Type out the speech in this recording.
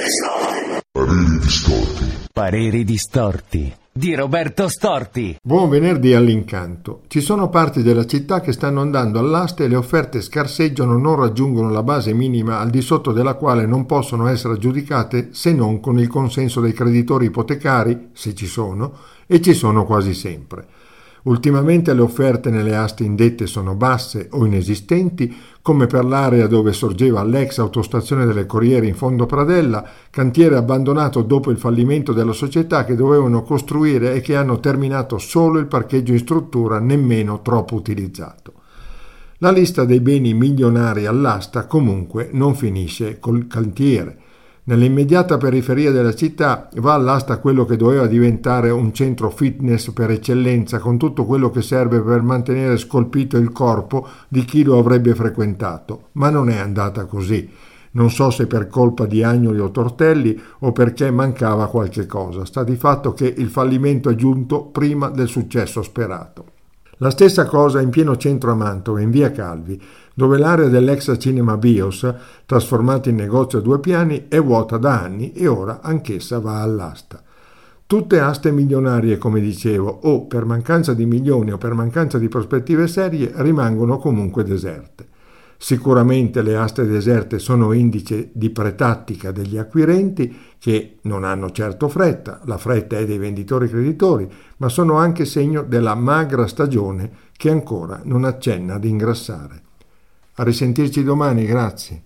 Pareri distorti. Pareri distorti di Roberto Storti. Buon venerdì all'Incanto. Ci sono parti della città che stanno andando all'asta e le offerte scarseggiano, non raggiungono la base minima al di sotto della quale non possono essere aggiudicate se non con il consenso dei creditori ipotecari, se ci sono, e ci sono quasi sempre. Ultimamente le offerte nelle aste indette sono basse o inesistenti, come per l'area dove sorgeva l'ex autostazione delle Corriere in fondo Pradella, cantiere abbandonato dopo il fallimento della società che dovevano costruire e che hanno terminato solo il parcheggio in struttura, nemmeno troppo utilizzato. La lista dei beni milionari all'asta comunque non finisce col cantiere. Nell'immediata periferia della città va all'asta quello che doveva diventare un centro fitness per eccellenza, con tutto quello che serve per mantenere scolpito il corpo di chi lo avrebbe frequentato, ma non è andata così. Non so se per colpa di Agnoli o Tortelli o perché mancava qualche cosa. Sta di fatto che il fallimento è giunto prima del successo sperato. La stessa cosa in pieno centro a Mantova, in via Calvi, dove l'area dell'ex cinema Bios, trasformata in negozio a 2 piani, è vuota da anni e ora anch'essa va all'asta. Tutte aste milionarie, come dicevo, o per mancanza di milioni o per mancanza di prospettive serie, rimangono comunque deserte. Sicuramente le aste deserte sono indice di pretattica degli acquirenti che non hanno certo fretta, la fretta è dei venditori creditori, ma sono anche segno della magra stagione che ancora non accenna ad ingrassare. A risentirci domani, grazie.